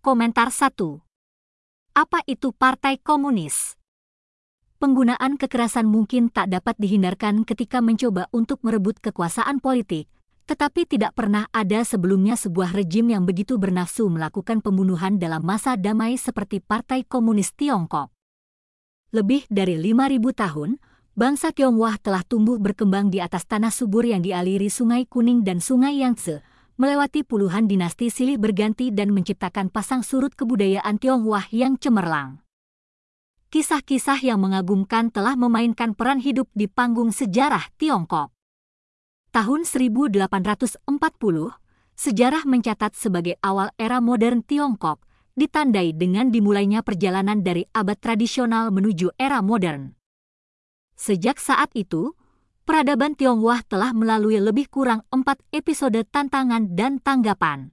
Komentar 1. Apa itu Partai Komunis? Penggunaan kekerasan mungkin tak dapat dihindarkan ketika mencoba untuk merebut kekuasaan politik, tetapi tidak pernah ada sebelumnya sebuah rejim yang begitu bernafsu melakukan pembunuhan dalam masa damai seperti Partai Komunis Tiongkok. Lebih dari 5.000 tahun, bangsa Tionghoa telah tumbuh berkembang di atas tanah subur yang dialiri Sungai Kuning dan Sungai Yangtze, melewati puluhan dinasti silih berganti dan menciptakan pasang surut kebudayaan Tionghoa yang cemerlang. Kisah-kisah yang mengagumkan telah memainkan peran hidup di panggung sejarah Tiongkok. Tahun 1840, sejarah mencatat sebagai awal era modern Tiongkok, ditandai dengan dimulainya perjalanan dari abad tradisional menuju era modern. Sejak saat itu, peradaban Tionghoa telah melalui lebih kurang 4 episode tantangan dan tanggapan.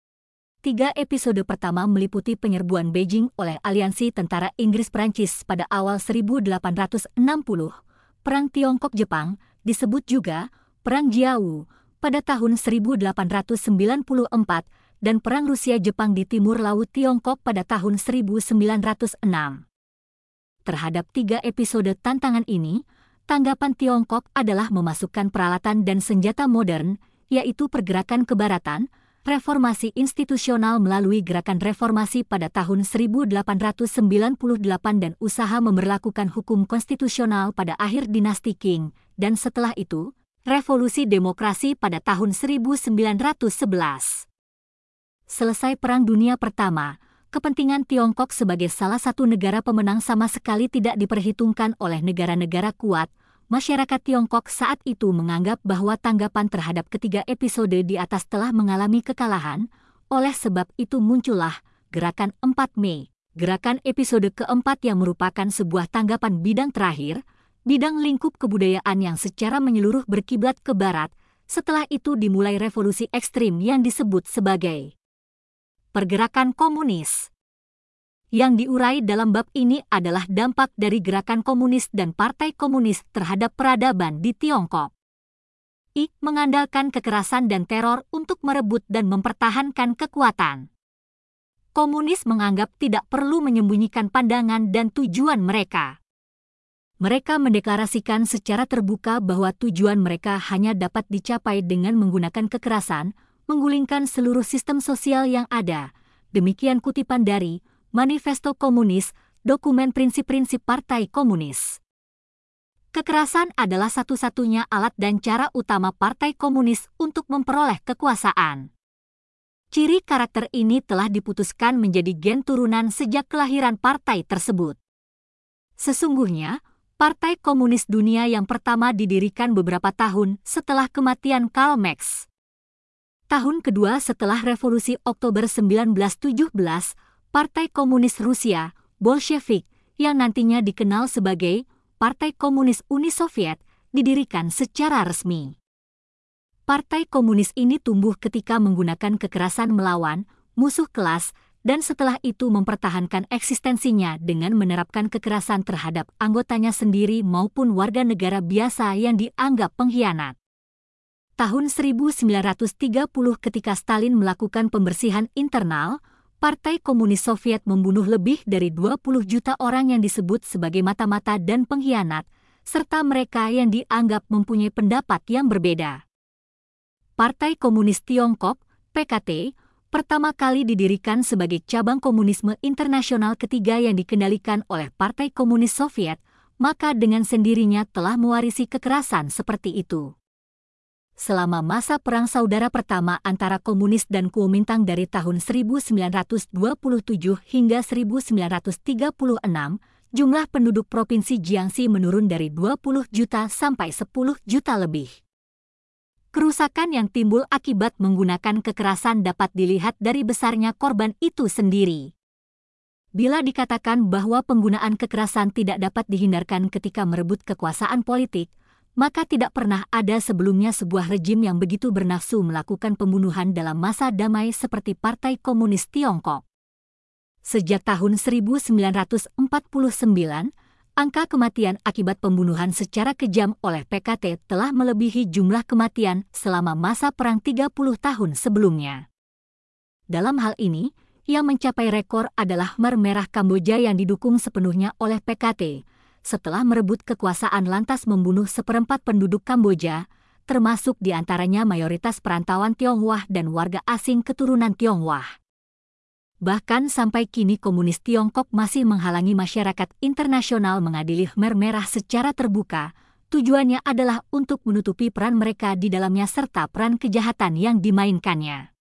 3 episode pertama meliputi penyerbuan Beijing oleh aliansi tentara Inggris-Prancis pada awal 1860, Perang Tiongkok-Jepang, disebut juga Perang Jiawu, pada tahun 1894, dan Perang Rusia-Jepang di Timur Laut Tiongkok pada tahun 1906. Terhadap 3 episode tantangan ini, tanggapan Tiongkok adalah memasukkan peralatan dan senjata modern, yaitu pergerakan kebaratan, reformasi institusional melalui gerakan reformasi pada tahun 1898 dan usaha memberlakukan hukum konstitusional pada akhir dinasti Qing, dan setelah itu, revolusi demokrasi pada tahun 1911. Selesai Perang Dunia Pertama, kepentingan Tiongkok sebagai salah satu negara pemenang sama sekali tidak diperhitungkan oleh negara-negara kuat. Masyarakat Tiongkok saat itu menganggap bahwa tanggapan terhadap ketiga episode di atas telah mengalami kekalahan, oleh sebab itu muncullah Gerakan 4 Mei. Gerakan episode keempat yang merupakan sebuah tanggapan bidang terakhir, bidang lingkup kebudayaan yang secara menyeluruh berkiblat ke barat. Setelah itu dimulai revolusi ekstrim yang disebut sebagai Pergerakan Komunis. Yang diurai dalam bab ini adalah dampak dari gerakan komunis dan partai komunis terhadap peradaban di Tiongkok. Mengandalkan kekerasan dan teror untuk merebut dan mempertahankan kekuatan. Komunis menganggap tidak perlu menyembunyikan pandangan dan tujuan mereka. Mereka mendeklarasikan secara terbuka bahwa tujuan mereka hanya dapat dicapai dengan menggunakan kekerasan, menggulingkan seluruh sistem sosial yang ada. Demikian kutipan dari Manifesto Komunis, dokumen prinsip-prinsip Partai Komunis. Kekerasan adalah satu-satunya alat dan cara utama Partai Komunis untuk memperoleh kekuasaan. Ciri karakter ini telah diputuskan menjadi gen turunan sejak kelahiran partai tersebut. Sesungguhnya, Partai Komunis Dunia yang pertama didirikan beberapa tahun setelah kematian Karl Marx. Tahun kedua setelah Revolusi Oktober 1917, Partai Komunis Rusia, Bolshevik, yang nantinya dikenal sebagai Partai Komunis Uni Soviet, didirikan secara resmi. Partai Komunis ini tumbuh ketika menggunakan kekerasan melawan musuh kelas dan setelah itu mempertahankan eksistensinya dengan menerapkan kekerasan terhadap anggotanya sendiri maupun warga negara biasa yang dianggap pengkhianat. Tahun 1930 ketika Stalin melakukan pembersihan internal, Partai Komunis Soviet membunuh lebih dari 20 juta orang yang disebut sebagai mata-mata dan pengkhianat, serta mereka yang dianggap mempunyai pendapat yang berbeda. Partai Komunis Tiongkok, PKT, pertama kali didirikan sebagai cabang komunisme internasional ketiga yang dikendalikan oleh Partai Komunis Soviet, maka dengan sendirinya telah mewarisi kekerasan seperti itu. Selama masa Perang Saudara Pertama antara komunis dan Kuomintang dari tahun 1927 hingga 1936, jumlah penduduk Provinsi Jiangxi menurun dari 20 juta sampai 10 juta lebih. Kerusakan yang timbul akibat menggunakan kekerasan dapat dilihat dari besarnya korban itu sendiri. Bila dikatakan bahwa penggunaan kekerasan tidak dapat dihindarkan ketika merebut kekuasaan politik, maka tidak pernah ada sebelumnya sebuah rejim yang begitu bernafsu melakukan pembunuhan dalam masa damai seperti Partai Komunis Tiongkok. Sejak tahun 1949, angka kematian akibat pembunuhan secara kejam oleh PKT telah melebihi jumlah kematian selama masa perang 30 tahun sebelumnya. Dalam hal ini, yang mencapai rekor adalah Khmer Merah Kamboja yang didukung sepenuhnya oleh PKT, setelah merebut kekuasaan lantas membunuh seperempat penduduk Kamboja, termasuk di antaranya mayoritas perantauan Tionghoa dan warga asing keturunan Tionghoa. Bahkan sampai kini komunis Tiongkok masih menghalangi masyarakat internasional mengadili Khmer Merah secara terbuka. Tujuannya adalah untuk menutupi peran mereka di dalamnya serta peran kejahatan yang dimainkannya.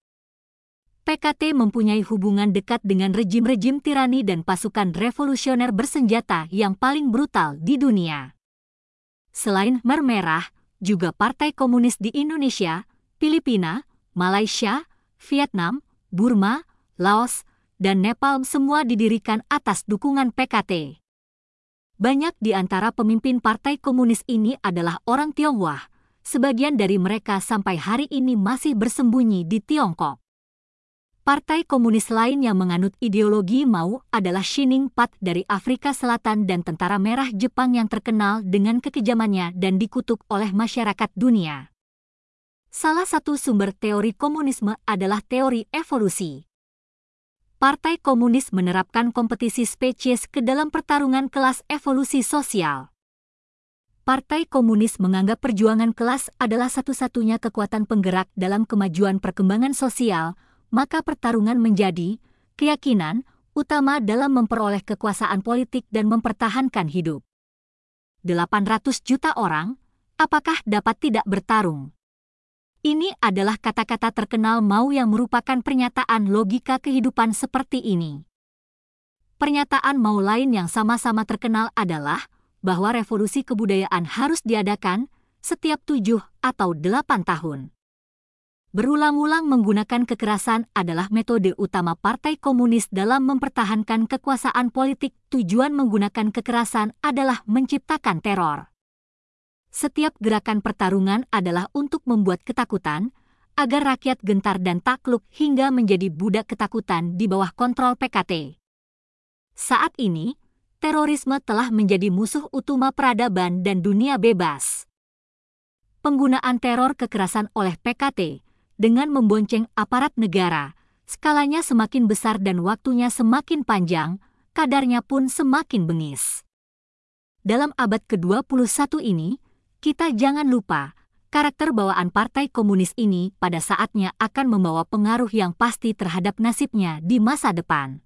PKT mempunyai hubungan dekat dengan rejim-rejim tirani dan pasukan revolusioner bersenjata yang paling brutal di dunia. Selain Khmer Merah, juga Partai Komunis di Indonesia, Filipina, Malaysia, Vietnam, Burma, Laos, dan Nepal semua didirikan atas dukungan PKT. Banyak di antara pemimpin Partai Komunis ini adalah orang Tionghoa. Sebagian dari mereka sampai hari ini masih bersembunyi di Tiongkok. Partai Komunis lain yang menganut ideologi Mao adalah Shining Path dari Afrika Selatan dan Tentara Merah Jepang yang terkenal dengan kekejamannya dan dikutuk oleh masyarakat dunia. Salah satu sumber teori komunisme adalah teori evolusi. Partai Komunis menerapkan kompetisi spesies ke dalam pertarungan kelas evolusi sosial. Partai Komunis menganggap perjuangan kelas adalah satu-satunya kekuatan penggerak dalam kemajuan perkembangan sosial, maka pertarungan menjadi keyakinan utama dalam memperoleh kekuasaan politik dan mempertahankan hidup. 800 juta orang, apakah dapat tidak bertarung? Ini adalah kata-kata terkenal Mao yang merupakan pernyataan logika kehidupan seperti ini. Pernyataan Mao lain yang sama-sama terkenal adalah bahwa revolusi kebudayaan harus diadakan setiap 7 atau 8 tahun. Berulang-ulang menggunakan kekerasan adalah metode utama Partai Komunis dalam mempertahankan kekuasaan politik. Tujuan menggunakan kekerasan adalah menciptakan teror. Setiap gerakan pertarungan adalah untuk membuat ketakutan, agar rakyat gentar dan takluk hingga menjadi budak ketakutan di bawah kontrol PKT. Saat ini, terorisme telah menjadi musuh utama peradaban dan dunia bebas. Penggunaan teror kekerasan oleh PKT dengan membonceng aparat negara, skalanya semakin besar dan waktunya semakin panjang, kadarnya pun semakin bengis. Dalam abad ke-21 ini, kita jangan lupa, karakter bawaan Partai Komunis ini pada saatnya akan membawa pengaruh yang pasti terhadap nasibnya di masa depan.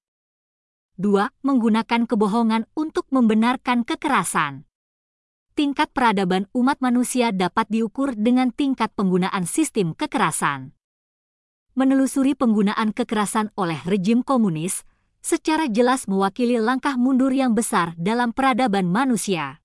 2. Menggunakan kebohongan untuk membenarkan kekerasan. Tingkat peradaban umat manusia dapat diukur dengan tingkat penggunaan sistem kekerasan. Menelusuri penggunaan kekerasan oleh rejim komunis, secara jelas mewakili langkah mundur yang besar dalam peradaban manusia.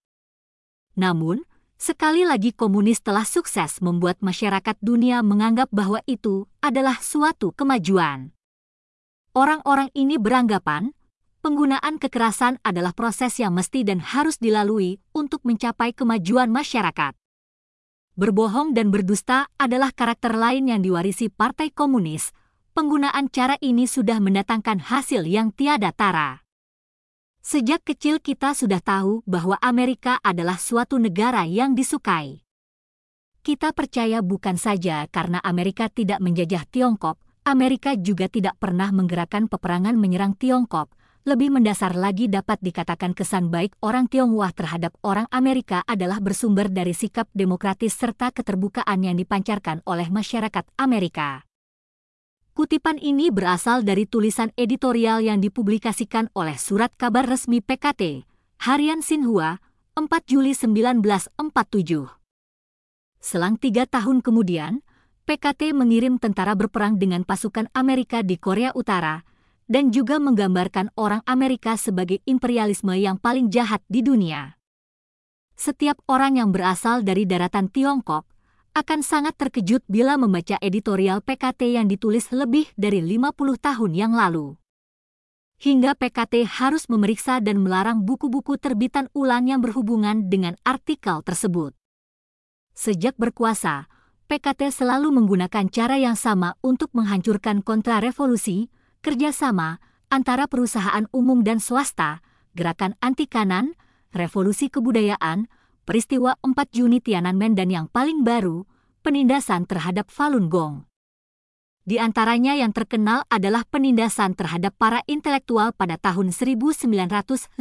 Namun, sekali lagi komunis telah sukses membuat masyarakat dunia menganggap bahwa itu adalah suatu kemajuan. Orang-orang ini beranggapan, penggunaan kekerasan adalah proses yang mesti dan harus dilalui untuk mencapai kemajuan masyarakat. Berbohong dan berdusta adalah karakter lain yang diwarisi Partai Komunis. Penggunaan cara ini sudah mendatangkan hasil yang tiada tara. Sejak kecil kita sudah tahu bahwa Amerika adalah suatu negara yang disukai. Kita percaya bukan saja karena Amerika tidak menjajah Tiongkok, Amerika juga tidak pernah menggerakkan peperangan menyerang Tiongkok. Lebih mendasar lagi dapat dikatakan kesan baik orang Tionghoa terhadap orang Amerika adalah bersumber dari sikap demokratis serta keterbukaan yang dipancarkan oleh masyarakat Amerika. Kutipan ini berasal dari tulisan editorial yang dipublikasikan oleh surat kabar resmi PKT, Harian Xinhua, 4 Juli 1947. Selang 3 tahun kemudian, PKT mengirim tentara berperang dengan pasukan Amerika di Korea Utara, dan juga menggambarkan orang Amerika sebagai imperialisme yang paling jahat di dunia. Setiap orang yang berasal dari daratan Tiongkok akan sangat terkejut bila membaca editorial PKT yang ditulis lebih dari 50 tahun yang lalu. Hingga PKT harus memeriksa dan melarang buku-buku terbitan ulang yang berhubungan dengan artikel tersebut. Sejak berkuasa, PKT selalu menggunakan cara yang sama untuk menghancurkan kontrarevolusi, kerjasama antara perusahaan umum dan swasta, gerakan anti kanan, revolusi kebudayaan, peristiwa 4 Juni Tiananmen dan yang paling baru, penindasan terhadap Falun Gong. Di antaranya yang terkenal adalah penindasan terhadap para intelektual pada tahun 1957.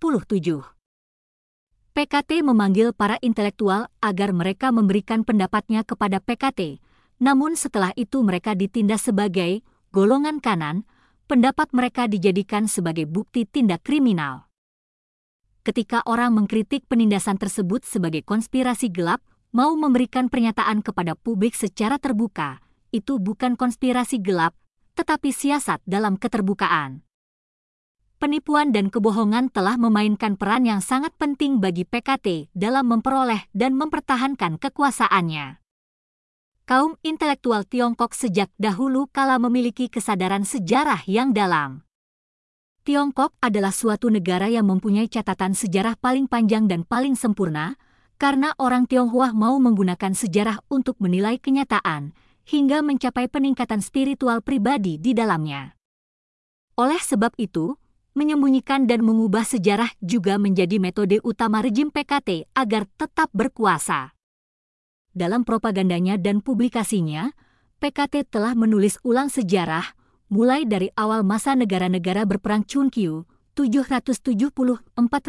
PKT memanggil para intelektual agar mereka memberikan pendapatnya kepada PKT, namun setelah itu mereka ditindas sebagai golongan kanan, pendapat mereka dijadikan sebagai bukti tindak kriminal. Ketika orang mengkritik penindasan tersebut sebagai konspirasi gelap, mau memberikan pernyataan kepada publik secara terbuka, itu bukan konspirasi gelap, tetapi siasat dalam keterbukaan. Penipuan dan kebohongan telah memainkan peran yang sangat penting bagi PKT dalam memperoleh dan mempertahankan kekuasaannya. Kaum intelektual Tiongkok sejak dahulu kala memiliki kesadaran sejarah yang dalam. Tiongkok adalah suatu negara yang mempunyai catatan sejarah paling panjang dan paling sempurna, karena orang Tionghoa mau menggunakan sejarah untuk menilai kenyataan, hingga mencapai peningkatan spiritual pribadi di dalamnya. Oleh sebab itu, menyembunyikan dan mengubah sejarah juga menjadi metode utama rejim PKT agar tetap berkuasa. Dalam propagandanya dan publikasinya, PKT telah menulis ulang sejarah, mulai dari awal masa negara-negara berperang Chunqiu, 770-476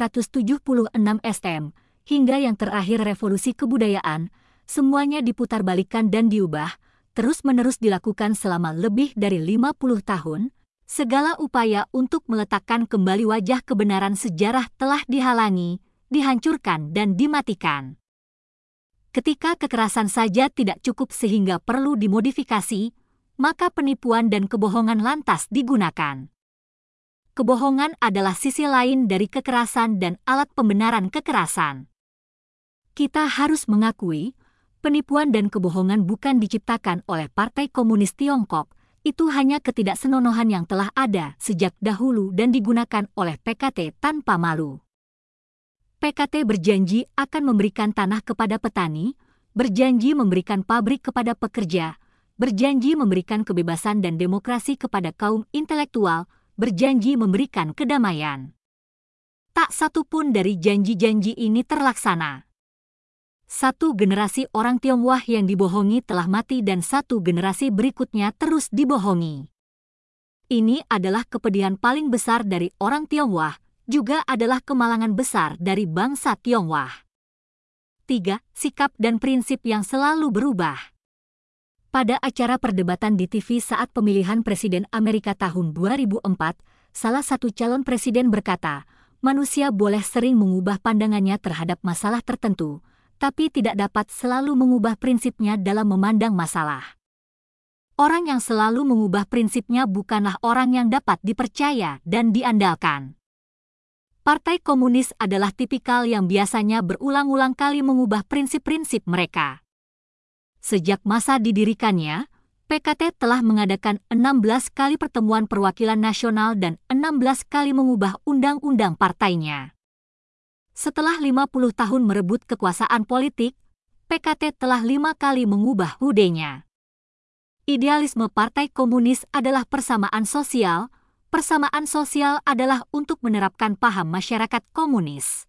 SM, hingga yang terakhir revolusi kebudayaan, semuanya diputarbalikkan dan diubah, terus-menerus dilakukan selama lebih dari 50 tahun, segala upaya untuk meletakkan kembali wajah kebenaran sejarah telah dihalangi, dihancurkan dan dimatikan. Ketika kekerasan saja tidak cukup sehingga perlu dimodifikasi, maka penipuan dan kebohongan lantas digunakan. Kebohongan adalah sisi lain dari kekerasan dan alat pembenaran kekerasan. Kita harus mengakui, penipuan dan kebohongan bukan diciptakan oleh Partai Komunis Tiongkok, itu hanya ketidaksenonohan yang telah ada sejak dahulu dan digunakan oleh PKT tanpa malu. PKT berjanji akan memberikan tanah kepada petani, berjanji memberikan pabrik kepada pekerja, berjanji memberikan kebebasan dan demokrasi kepada kaum intelektual, berjanji memberikan kedamaian. Tak satu pun dari janji-janji ini terlaksana. Satu generasi orang Tionghoa yang dibohongi telah mati dan satu generasi berikutnya terus dibohongi. Ini adalah kepedihan paling besar dari orang Tionghoa, juga adalah kemalangan besar dari bangsa Tionghoa. 3. Sikap dan prinsip yang selalu berubah. Pada acara perdebatan di TV saat pemilihan Presiden Amerika tahun 2004, salah satu calon presiden berkata, manusia boleh sering mengubah pandangannya terhadap masalah tertentu, tapi tidak dapat selalu mengubah prinsipnya dalam memandang masalah. Orang yang selalu mengubah prinsipnya bukanlah orang yang dapat dipercaya dan diandalkan. Partai Komunis adalah tipikal yang biasanya berulang-ulang kali mengubah prinsip-prinsip mereka. Sejak masa didirikannya, PKT telah mengadakan 16 kali pertemuan perwakilan nasional dan 16 kali mengubah undang-undang partainya. Setelah 50 tahun merebut kekuasaan politik, PKT telah 5 kali mengubah HUD-nya. Idealisme Partai Komunis adalah persamaan sosial. Persamaan sosial adalah untuk menerapkan paham masyarakat komunis.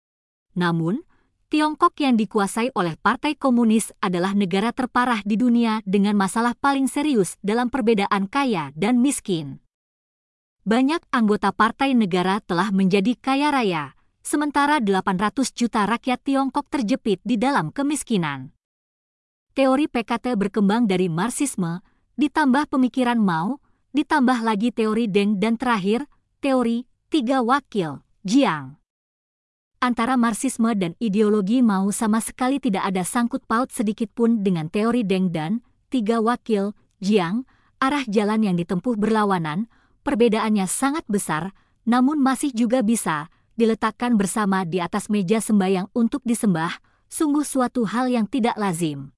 Namun, Tiongkok yang dikuasai oleh Partai Komunis adalah negara terparah di dunia dengan masalah paling serius dalam perbedaan kaya dan miskin. Banyak anggota partai negara telah menjadi kaya raya, sementara 800 juta rakyat Tiongkok terjepit di dalam kemiskinan. Teori PKT berkembang dari Marxisme, ditambah pemikiran Mao, ditambah lagi teori Deng dan terakhir, teori tiga wakil, Jiang. Antara Marxisme dan ideologi Mao sama sekali tidak ada sangkut paut sedikit pun dengan teori Deng dan tiga wakil, Jiang, arah jalan yang ditempuh berlawanan, perbedaannya sangat besar, namun masih juga bisa diletakkan bersama di atas meja sembahyang untuk disembah, sungguh suatu hal yang tidak lazim.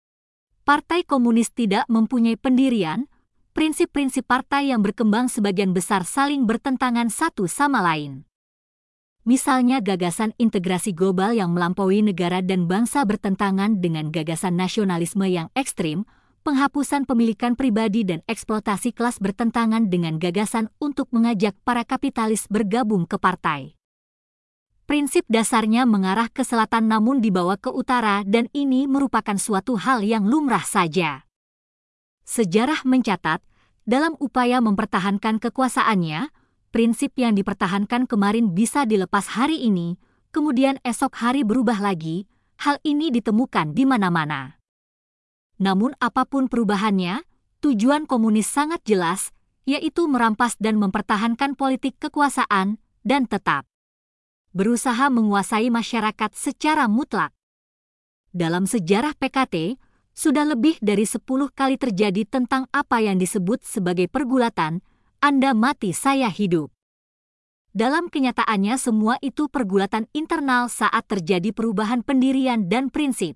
Partai Komunis tidak mempunyai pendirian, prinsip-prinsip partai yang berkembang sebagian besar saling bertentangan satu sama lain. Misalnya gagasan integrasi global yang melampaui negara dan bangsa bertentangan dengan gagasan nasionalisme yang ekstrim, penghapusan pemilikan pribadi dan eksploitasi kelas bertentangan dengan gagasan untuk mengajak para kapitalis bergabung ke partai. Prinsip dasarnya mengarah ke selatan namun dibawa ke utara dan ini merupakan suatu hal yang lumrah saja. Sejarah mencatat, dalam upaya mempertahankan kekuasaannya, prinsip yang dipertahankan kemarin bisa dilepas hari ini, kemudian esok hari berubah lagi. Hal ini ditemukan di mana-mana. Namun apapun perubahannya, tujuan komunis sangat jelas, yaitu merampas dan mempertahankan politik kekuasaan dan tetap berusaha menguasai masyarakat secara mutlak. Dalam sejarah PKT, sudah lebih dari 10 kali terjadi tentang apa yang disebut sebagai pergulatan, Anda mati saya hidup. Dalam kenyataannya semua itu pergulatan internal saat terjadi perubahan pendirian dan prinsip.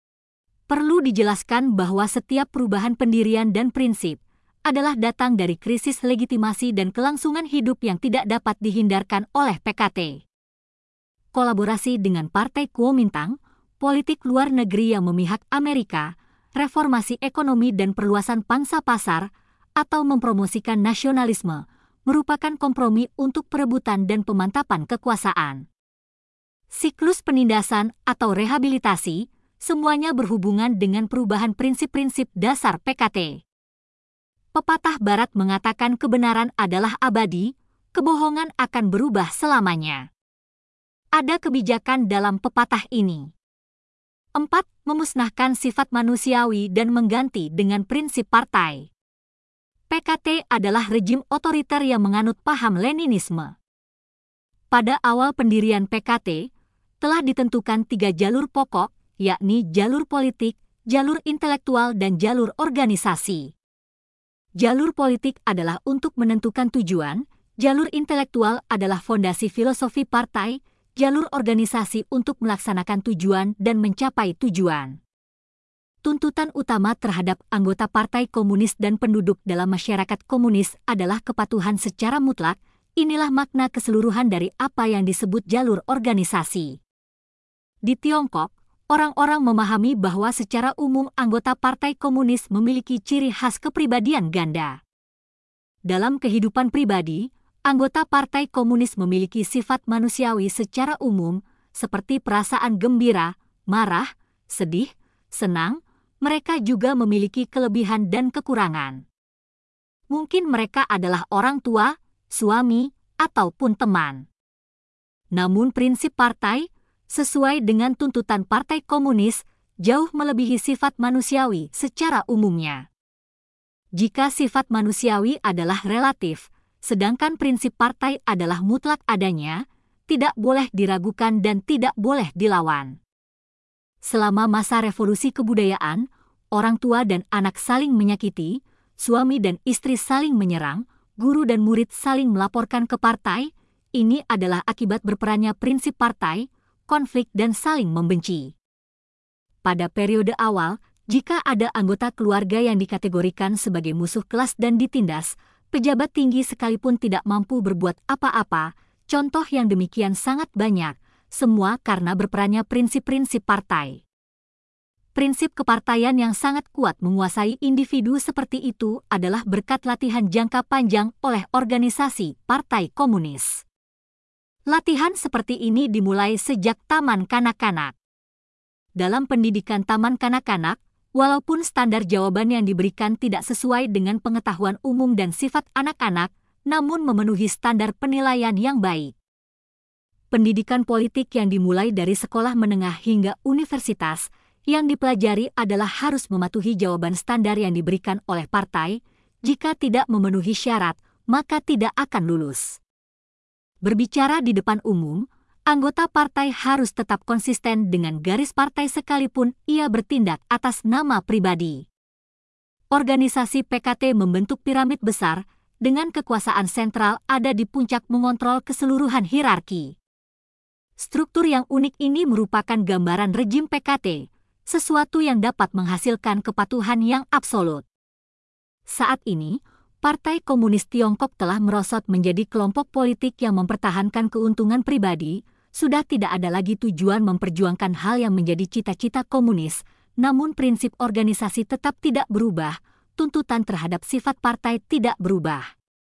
Perlu dijelaskan bahwa setiap perubahan pendirian dan prinsip adalah datang dari krisis legitimasi dan kelangsungan hidup yang tidak dapat dihindarkan oleh PKT. Kolaborasi dengan Partai Kuomintang, politik luar negeri yang memihak Amerika, reformasi ekonomi dan perluasan pangsa pasar, atau mempromosikan nasionalisme, merupakan kompromi untuk perebutan dan pemantapan kekuasaan. Siklus penindasan atau rehabilitasi, semuanya berhubungan dengan perubahan prinsip-prinsip dasar PKT. Pepatah Barat mengatakan kebenaran adalah abadi, kebohongan akan berubah selamanya. Ada kebijakan dalam pepatah ini. 4. Memusnahkan sifat manusiawi dan mengganti dengan prinsip partai. PKT adalah rejim otoriter yang menganut paham Leninisme. Pada awal pendirian PKT, telah ditentukan 3 jalur pokok, yakni jalur politik, jalur intelektual, dan jalur organisasi. Jalur politik adalah untuk menentukan tujuan, jalur intelektual adalah fondasi filosofi partai, jalur organisasi untuk melaksanakan tujuan dan mencapai tujuan. Tuntutan utama terhadap anggota Partai Komunis dan penduduk dalam masyarakat komunis adalah kepatuhan secara mutlak. Inilah makna keseluruhan dari apa yang disebut jalur organisasi. Di Tiongkok, orang-orang memahami bahwa secara umum anggota Partai Komunis memiliki ciri khas kepribadian ganda. Dalam kehidupan pribadi, anggota Partai Komunis memiliki sifat manusiawi secara umum, seperti perasaan gembira, marah, sedih, senang. Mereka juga memiliki kelebihan dan kekurangan. Mungkin mereka adalah orang tua, suami, ataupun teman. Namun prinsip partai, sesuai dengan tuntutan Partai Komunis, jauh melebihi sifat manusiawi secara umumnya. Jika sifat manusiawi adalah relatif, sedangkan prinsip partai adalah mutlak adanya, tidak boleh diragukan dan tidak boleh dilawan. Selama masa revolusi kebudayaan, orang tua dan anak saling menyakiti, suami dan istri saling menyerang, guru dan murid saling melaporkan ke partai. Ini adalah akibat berperannya prinsip partai, konflik dan saling membenci. Pada periode awal, jika ada anggota keluarga yang dikategorikan sebagai musuh kelas dan ditindas, pejabat tinggi sekalipun tidak mampu berbuat apa-apa. Contoh yang demikian sangat banyak. Semua karena berperannya prinsip-prinsip partai. Prinsip kepartaian yang sangat kuat menguasai individu seperti itu adalah berkat latihan jangka panjang oleh organisasi Partai Komunis. Latihan seperti ini dimulai sejak taman kanak-kanak. Dalam pendidikan taman kanak-kanak, walaupun standar jawaban yang diberikan tidak sesuai dengan pengetahuan umum dan sifat anak-anak, namun memenuhi standar penilaian yang baik. Pendidikan politik yang dimulai dari sekolah menengah hingga universitas yang dipelajari adalah harus mematuhi jawaban standar yang diberikan oleh partai. Jika tidak memenuhi syarat, maka tidak akan lulus. Berbicara di depan umum, anggota partai harus tetap konsisten dengan garis partai sekalipun ia bertindak atas nama pribadi. Organisasi PKT membentuk piramid besar dengan kekuasaan sentral ada di puncak mengontrol keseluruhan hierarki. Struktur yang unik ini merupakan gambaran rejim PKT, sesuatu yang dapat menghasilkan kepatuhan yang absolut. Saat ini, Partai Komunis Tiongkok telah merosot menjadi kelompok politik yang mempertahankan keuntungan pribadi. Sudah tidak ada lagi tujuan memperjuangkan hal yang menjadi cita-cita komunis, namun prinsip organisasi tetap tidak berubah, tuntutan terhadap sifat partai tidak berubah.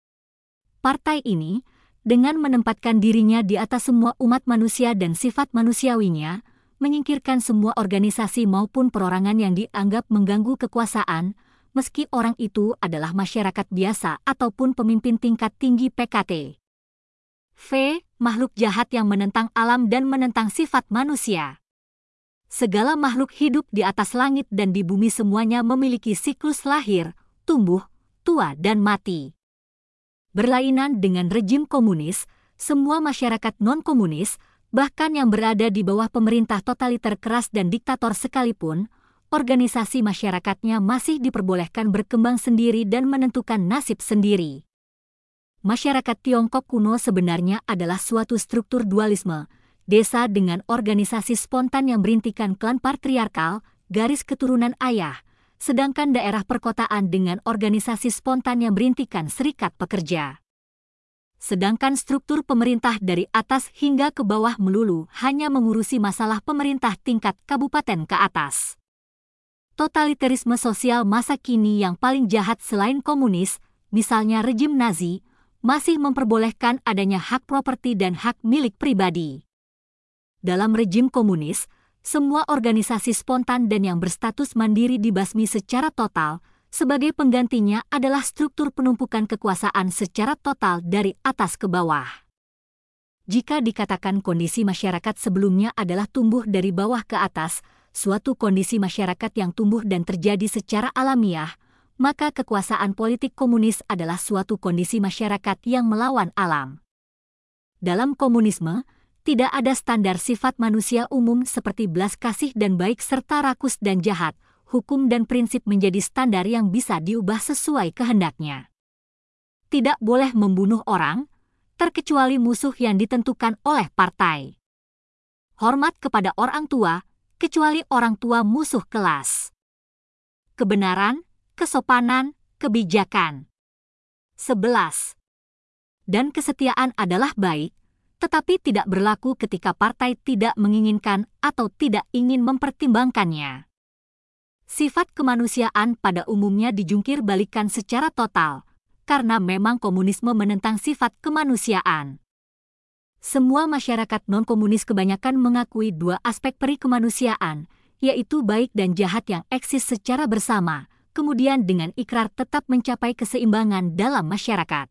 Partai ini, dengan menempatkan dirinya di atas semua umat manusia dan sifat manusiawinya, menyingkirkan semua organisasi maupun perorangan yang dianggap mengganggu kekuasaan, meski orang itu adalah masyarakat biasa ataupun pemimpin tingkat tinggi PKT. V. Makhluk jahat yang menentang alam dan menentang sifat manusia. Segala makhluk hidup di atas langit dan di bumi semuanya memiliki siklus lahir, tumbuh, tua dan mati. Berlainan dengan rejim komunis, semua masyarakat non-komunis, bahkan yang berada di bawah pemerintah totaliter keras dan diktator sekalipun, organisasi masyarakatnya masih diperbolehkan berkembang sendiri dan menentukan nasib sendiri. Masyarakat Tiongkok kuno sebenarnya adalah suatu struktur dualisme, desa dengan organisasi spontan yang berintikan klan patriarkal, garis keturunan ayah, sedangkan daerah perkotaan dengan organisasi spontan yang berintikan serikat pekerja. Sedangkan struktur pemerintah dari atas hingga ke bawah melulu hanya mengurusi masalah pemerintah tingkat kabupaten ke atas. Totalitarisme sosial masa kini yang paling jahat selain komunis, misalnya rejim Nazi, masih memperbolehkan adanya hak properti dan hak milik pribadi. Dalam rejim komunis, semua organisasi spontan dan yang berstatus mandiri dibasmi secara total, sebagai penggantinya adalah struktur penumpukan kekuasaan secara total dari atas ke bawah. Jika dikatakan kondisi masyarakat sebelumnya adalah tumbuh dari bawah ke atas, suatu kondisi masyarakat yang tumbuh dan terjadi secara alamiah, maka kekuasaan politik komunis adalah suatu kondisi masyarakat yang melawan alam. Dalam komunisme, tidak ada standar sifat manusia umum seperti belas kasih dan baik serta rakus dan jahat, hukum dan prinsip menjadi standar yang bisa diubah sesuai kehendaknya. Tidak boleh membunuh orang, terkecuali musuh yang ditentukan oleh partai. Hormat kepada orang tua, kecuali orang tua musuh kelas. Kebenaran, kesopanan, kebijakan. 11. Dan kesetiaan adalah baik, tetapi tidak berlaku ketika partai tidak menginginkan atau tidak ingin mempertimbangkannya. Sifat kemanusiaan pada umumnya dijungkir balikan secara total, karena memang komunisme menentang sifat kemanusiaan. Semua masyarakat non-komunis kebanyakan mengakui dua aspek peri kemanusiaan, yaitu baik dan jahat yang eksis secara bersama, kemudian dengan ikrar tetap mencapai keseimbangan dalam masyarakat.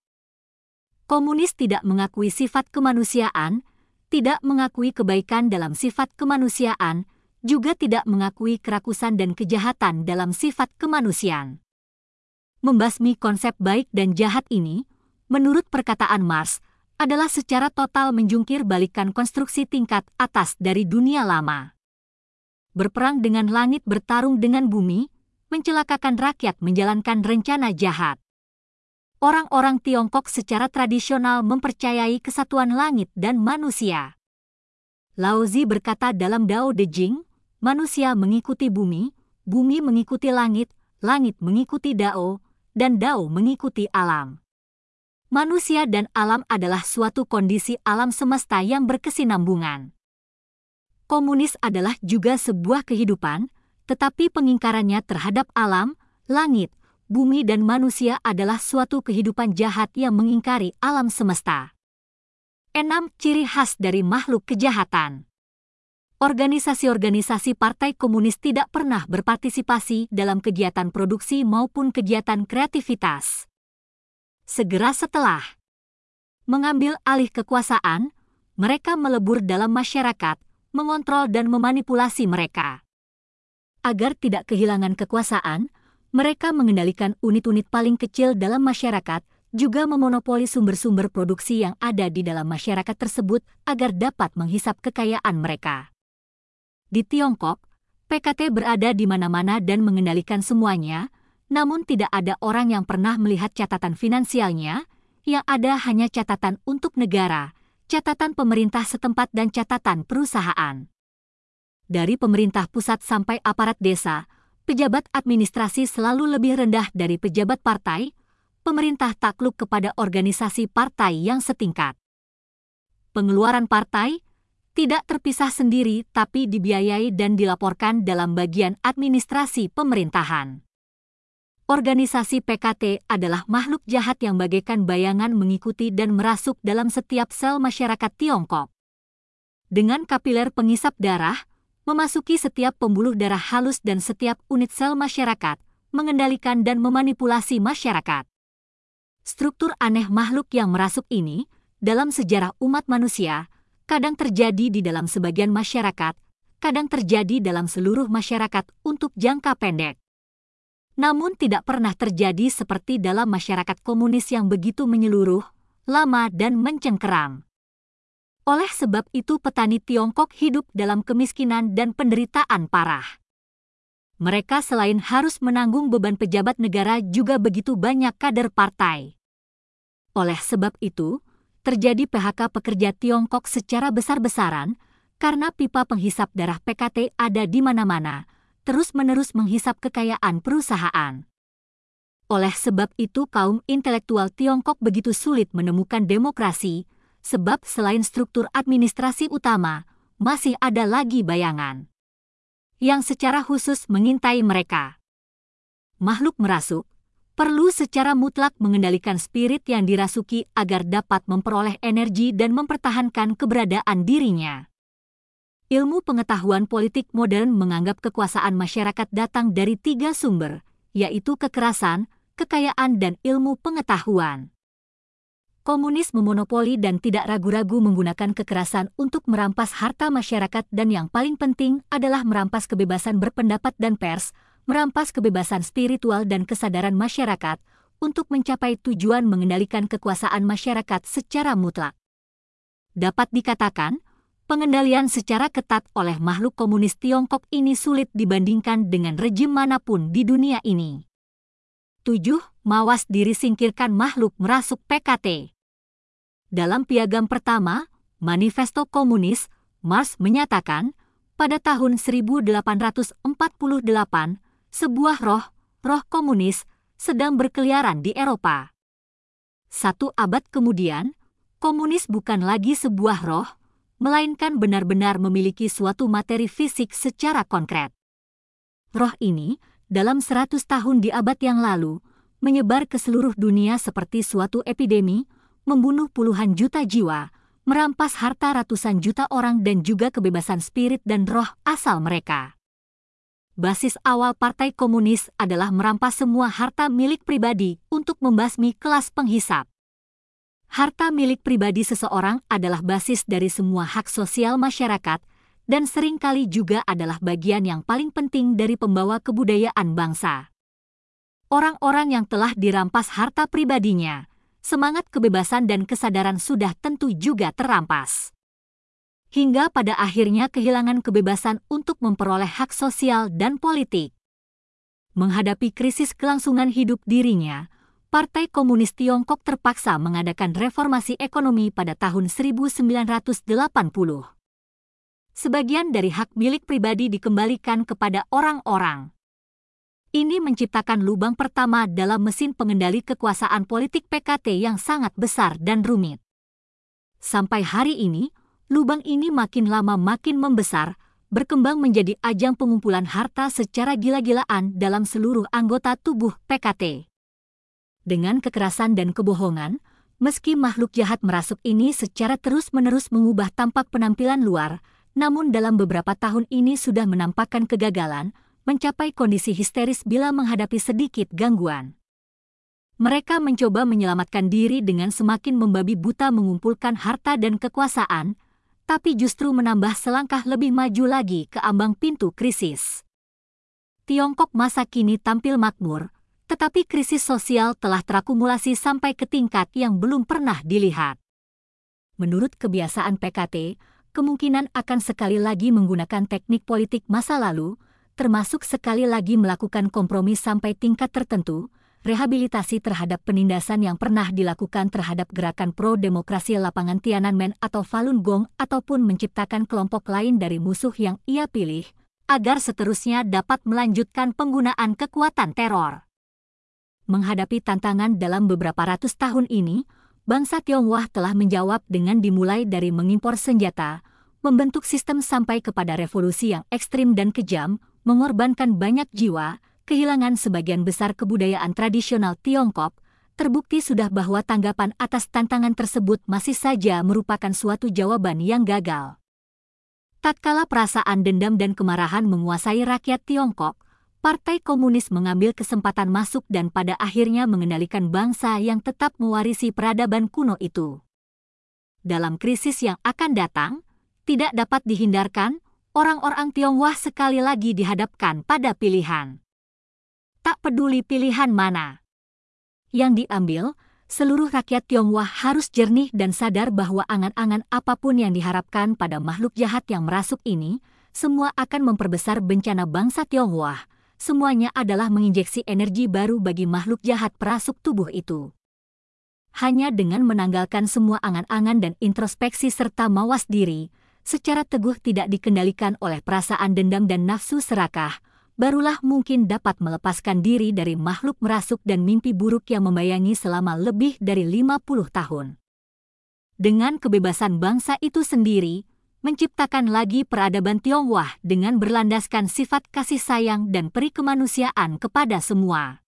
Komunis tidak mengakui sifat kemanusiaan, tidak mengakui kebaikan dalam sifat kemanusiaan, juga tidak mengakui kerakusan dan kejahatan dalam sifat kemanusiaan. Membasmi konsep baik dan jahat ini, menurut perkataan Marx, adalah secara total menjungkir balikan konstruksi tingkat atas dari dunia lama. Berperang dengan langit bertarung dengan bumi, mencelakakan rakyat menjalankan rencana jahat. Orang-orang Tiongkok secara tradisional mempercayai kesatuan langit dan manusia. Lao Zi berkata dalam Dao De Jing, manusia mengikuti bumi, bumi mengikuti langit, langit mengikuti Dao, dan Dao mengikuti alam. Manusia dan alam adalah suatu kondisi alam semesta yang berkesinambungan. Komunis adalah juga sebuah kehidupan, tetapi pengingkarannya terhadap alam, langit, bumi dan manusia adalah suatu kehidupan jahat yang mengingkari alam semesta. 6. Ciri khas dari makhluk kejahatan. Organisasi-organisasi Partai Komunis tidak pernah berpartisipasi dalam kegiatan produksi maupun kegiatan kreativitas. Segera setelah mengambil alih kekuasaan, mereka melebur dalam masyarakat, mengontrol dan memanipulasi mereka. Agar tidak kehilangan kekuasaan, mereka mengendalikan unit-unit paling kecil dalam masyarakat, juga memonopoli sumber-sumber produksi yang ada di dalam masyarakat tersebut agar dapat menghisap kekayaan mereka. Di Tiongkok, PKT berada di mana-mana dan mengendalikan semuanya, namun tidak ada orang yang pernah melihat catatan finansialnya, yang ada hanya catatan untuk negara, catatan pemerintah setempat dan catatan perusahaan. Dari pemerintah pusat sampai aparat desa, pejabat administrasi selalu lebih rendah dari pejabat partai, pemerintah takluk kepada organisasi partai yang setingkat. Pengeluaran partai tidak terpisah sendiri tapi dibiayai dan dilaporkan dalam bagian administrasi pemerintahan. Organisasi PKT adalah makhluk jahat yang bagaikan bayangan mengikuti dan merasuk dalam setiap sel masyarakat Tiongkok. Dengan kapiler pengisap darah, memasuki setiap pembuluh darah halus dan setiap unit sel masyarakat, mengendalikan dan memanipulasi masyarakat. Struktur aneh makhluk yang merasuk ini, dalam sejarah umat manusia, kadang terjadi di dalam sebagian masyarakat, kadang terjadi dalam seluruh masyarakat untuk jangka pendek. Namun tidak pernah terjadi seperti dalam masyarakat komunis yang begitu menyeluruh, lama dan mencengkeram. Oleh sebab itu petani Tiongkok hidup dalam kemiskinan dan penderitaan parah. Mereka selain harus menanggung beban pejabat negara juga begitu banyak kader partai. Oleh sebab itu, terjadi PHK pekerja Tiongkok secara besar-besaran karena pipa penghisap darah PKT ada di mana-mana, terus-menerus menghisap kekayaan perusahaan. Oleh sebab itu kaum intelektual Tiongkok begitu sulit menemukan demokrasi, sebab selain struktur administrasi utama, masih ada lagi bayangan yang secara khusus mengintai mereka. Makhluk merasuk perlu secara mutlak mengendalikan spirit yang dirasuki agar dapat memperoleh energi dan mempertahankan keberadaan dirinya. Ilmu pengetahuan politik modern menganggap kekuasaan masyarakat datang dari 3 sumber, yaitu kekerasan, kekayaan, dan ilmu pengetahuan. Komunis memonopoli dan tidak ragu-ragu menggunakan kekerasan untuk merampas harta masyarakat dan yang paling penting adalah merampas kebebasan berpendapat dan pers, merampas kebebasan spiritual dan kesadaran masyarakat untuk mencapai tujuan mengendalikan kekuasaan masyarakat secara mutlak. Dapat dikatakan, pengendalian secara ketat oleh makhluk komunis Tiongkok ini sulit dibandingkan dengan rejim manapun di dunia ini. 7. Mawas diri singkirkan makhluk merasuk PKT. Dalam piagam pertama, Manifesto Komunis, Marx menyatakan, pada tahun 1848, sebuah roh komunis, sedang berkeliaran di Eropa. 1 abad kemudian, komunis bukan lagi sebuah roh, melainkan benar-benar memiliki suatu materi fisik secara konkret. Roh ini, dalam 100 tahun di abad yang lalu, menyebar ke seluruh dunia seperti suatu epidemi, membunuh puluhan juta jiwa, merampas harta ratusan juta orang dan juga kebebasan spirit dan roh asal mereka. Basis awal Partai Komunis adalah merampas semua harta milik pribadi untuk membasmi kelas penghisap. Harta milik pribadi seseorang adalah basis dari semua hak sosial masyarakat dan seringkali juga adalah bagian yang paling penting dari pembawa kebudayaan bangsa. Orang-orang yang telah dirampas harta pribadinya, semangat kebebasan dan kesadaran sudah tentu juga terampas. Hingga pada akhirnya kehilangan kebebasan untuk memperoleh hak sosial dan politik. Menghadapi krisis kelangsungan hidup dirinya, Partai Komunis Tiongkok terpaksa mengadakan reformasi ekonomi pada tahun 1980. Sebagian dari hak milik pribadi dikembalikan kepada orang-orang. Ini menciptakan lubang pertama dalam mesin pengendali kekuasaan politik PKT yang sangat besar dan rumit. Sampai hari ini, lubang ini makin lama makin membesar, berkembang menjadi ajang pengumpulan harta secara gila-gilaan dalam seluruh anggota tubuh PKT. Dengan kekerasan dan kebohongan, meski makhluk jahat merasuk ini secara terus-menerus mengubah tampak penampilan luar, namun dalam beberapa tahun ini sudah menampakkan kegagalan, mencapai kondisi histeris bila menghadapi sedikit gangguan. Mereka mencoba menyelamatkan diri dengan semakin membabi buta mengumpulkan harta dan kekuasaan, tapi justru menambah selangkah lebih maju lagi ke ambang pintu krisis. Tiongkok masa kini tampil makmur, tetapi krisis sosial telah terakumulasi sampai ke tingkat yang belum pernah dilihat. Menurut kebiasaan PKT, kemungkinan akan sekali lagi menggunakan teknik politik masa lalu, termasuk sekali lagi melakukan kompromi sampai tingkat tertentu, rehabilitasi terhadap penindasan yang pernah dilakukan terhadap gerakan pro-demokrasi lapangan Tiananmen atau Falun Gong ataupun menciptakan kelompok lain dari musuh yang ia pilih, agar seterusnya dapat melanjutkan penggunaan kekuatan teror. Menghadapi tantangan dalam beberapa ratus tahun ini, bangsa Tionghoa telah menjawab dengan dimulai dari mengimpor senjata, membentuk sistem sampai kepada revolusi yang ekstrim dan kejam, mengorbankan banyak jiwa, kehilangan sebagian besar kebudayaan tradisional Tiongkok, terbukti sudah bahwa tanggapan atas tantangan tersebut masih saja merupakan suatu jawaban yang gagal. Tatkala perasaan dendam dan kemarahan menguasai rakyat Tiongkok, Partai Komunis mengambil kesempatan masuk dan pada akhirnya mengendalikan bangsa yang tetap mewarisi peradaban kuno itu. Dalam krisis yang akan datang, tidak dapat dihindarkan, orang-orang Tionghoa sekali lagi dihadapkan pada pilihan. Tak peduli pilihan mana yang diambil, seluruh rakyat Tionghoa harus jernih dan sadar bahwa angan-angan apapun yang diharapkan pada makhluk jahat yang merasuk ini, semua akan memperbesar bencana bangsa Tionghoa. Semuanya adalah menginjeksi energi baru bagi makhluk jahat perasuk tubuh itu. Hanya dengan menanggalkan semua angan-angan dan introspeksi serta mawas diri, secara teguh tidak dikendalikan oleh perasaan dendam dan nafsu serakah, barulah mungkin dapat melepaskan diri dari makhluk merasuk dan mimpi buruk yang membayangi selama lebih dari 50 tahun. Dengan kebebasan bangsa itu sendiri, menciptakan lagi peradaban Tionghoa dengan berlandaskan sifat kasih sayang dan peri kemanusiaan kepada semua.